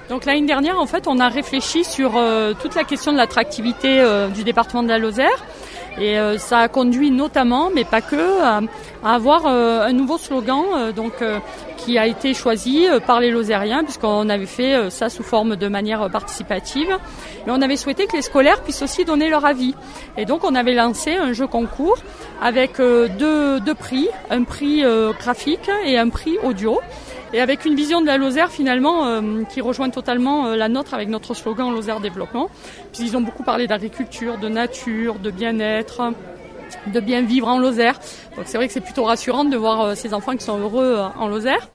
Donc l'année dernière, en fait, on a réfléchi sur toute la question de l'attractivité du département de la Lozère. Et ça a conduit notamment, mais pas que, à avoir un nouveau slogan qui a été choisi par les Lozériens, puisqu'on avait fait ça sous forme de manière participative. Mais on avait souhaité que les scolaires puissent aussi donner leur avis. Et donc on avait lancé un jeu concours avec deux prix, un prix graphique et un prix audio. Et avec une vision de la Lozère finalement qui rejoint totalement la nôtre avec notre slogan Lozère Développement. Puisqu'ils ont beaucoup parlé d'agriculture, de nature, de bien-être, de bien vivre en Lozère. Donc c'est vrai que c'est plutôt rassurant de voir ces enfants qui sont heureux en Lozère.